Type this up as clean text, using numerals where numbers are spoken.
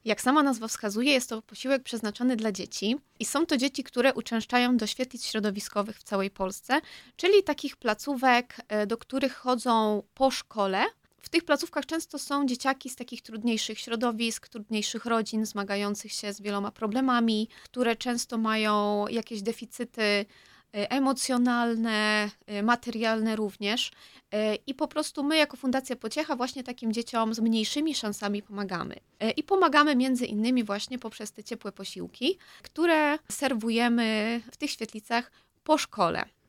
Jak sama nazwa wskazuje, jest to posiłek przeznaczony dla dzieci i są to dzieci, które uczęszczają do świetlic środowiskowych w całej Polsce, czyli takich placówek, do których chodzą po szkole. W tych placówkach często są dzieciaki z takich trudniejszych środowisk, trudniejszych rodzin, zmagających się z wieloma problemami, które często mają jakieś deficyty emocjonalne, materialne również. I po prostu my jako Fundacja Pociecha właśnie takim dzieciom z mniejszymi szansami pomagamy. I pomagamy między innymi właśnie poprzez te ciepłe posiłki, które serwujemy w tych świetlicach po szkole.